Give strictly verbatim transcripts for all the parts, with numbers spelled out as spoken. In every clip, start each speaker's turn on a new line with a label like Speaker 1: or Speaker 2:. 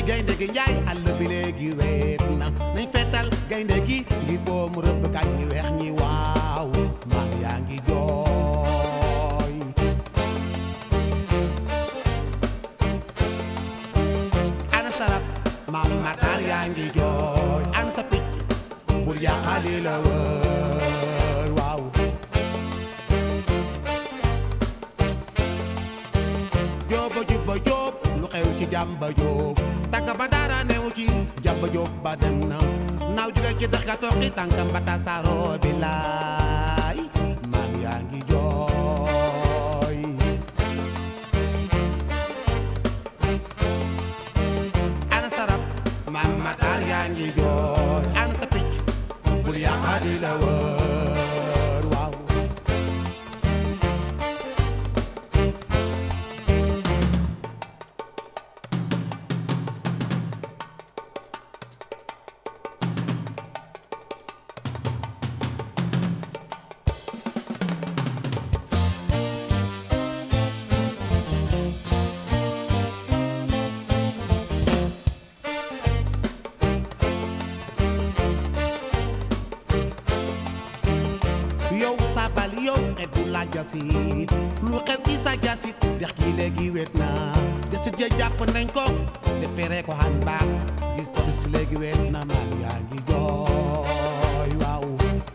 Speaker 1: gaynde gi njaay àll bi léegi weet na nañ feetal gaynde gi ngir boomu rëbb kañ ñi weex ñi waaw maam yaa ngi jooy ana sarab maam Matar yaa ngi jooy ana sa picc bul yàqali la wër waaw jooba jubba joob lu xew ci jàmba joob tànka ba dara neew ci jàmba joob ba dem na naaw jóge ci dex ga toqi tànka ba tasaaroo bi laay maam yaa ngi jooy ana sarab maam Matar yaa ngi jooy ana sa picc bul yàqali la wër waaw yow sabal yow xetu la jasit lu xew ci sa jasit dex gi léegi wet na jasit ja jàpp nañ ko defere ko han baax gis ko si léegi wet na maam yaa ngi jooy waaw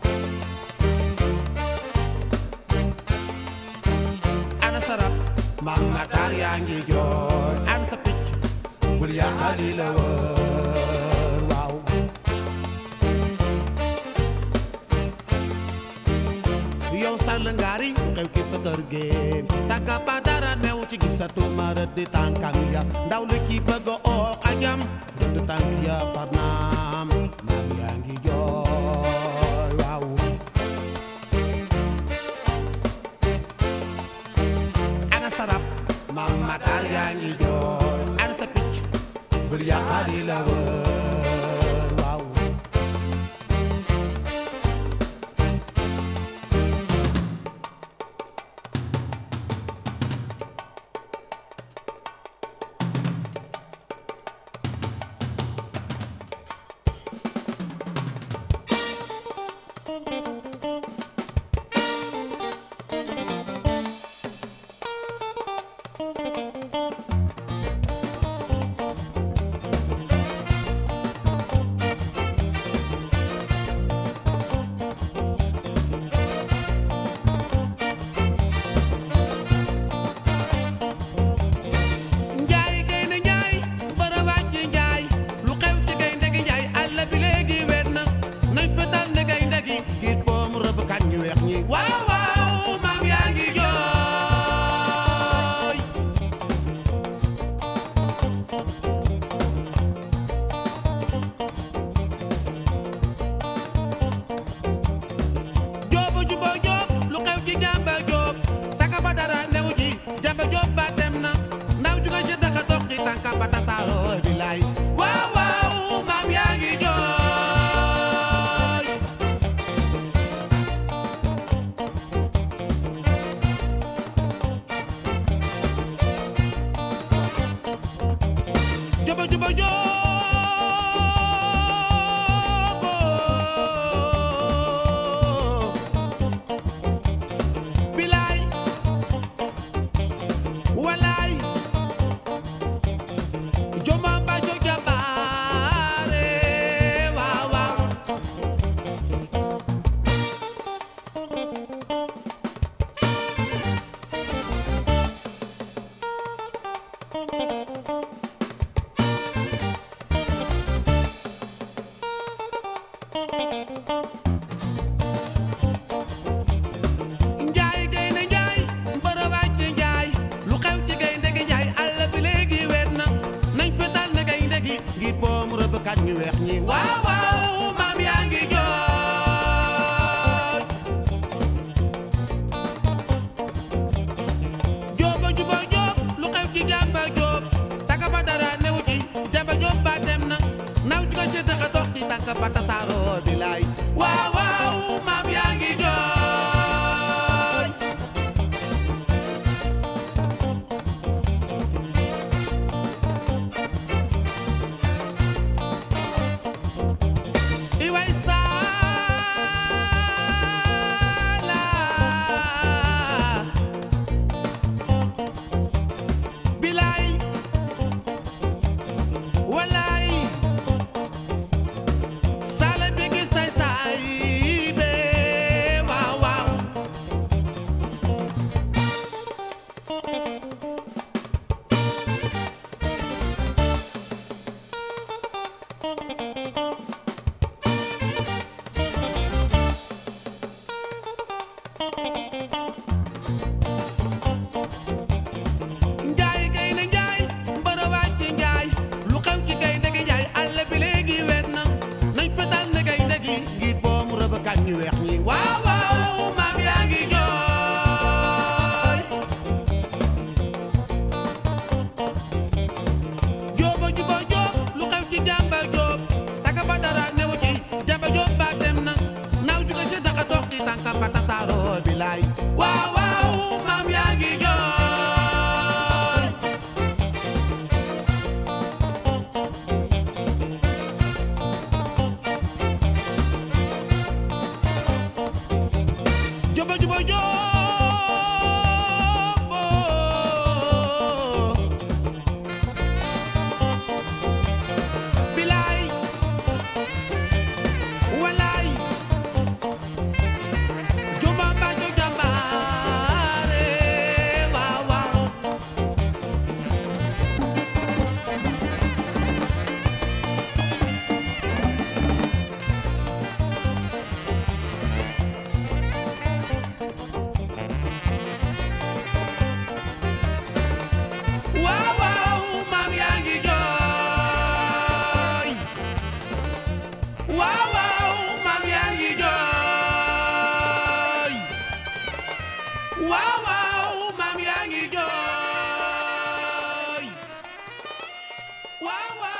Speaker 1: ana sarab maam Matar yaa ngi jooy ana sa picc bul yàqali la wër waaw yow sàll ngaari xew ki sa kër géen tànka ba dara new ci gisatuma rëdd tànkam ya ndaw li ci bëgg oo xajam rëdd tànk ya farnaam maam yaa ngi jooy waaw ana sarab maam Matar yaa ngi jooy ana sa picc bul yàqali la wër waaw njaay gaynde njaay mbara wàcc njaay lu xew ci gaynde gi njaay àll bi léegi weet na nañ fetal na gaynde gi ngir boomu rëbbkat ñu weex ñi waaw waaw maam yaa ngi jooy jooba juba joob lu xew ci jàmba joob taka ba dara newu ci jàmba joob ba dem na naw ci ko ci taxa dox ci tànk ba tasaaroo di laay waaw waaw maam yaa ngi jooy waaw waaw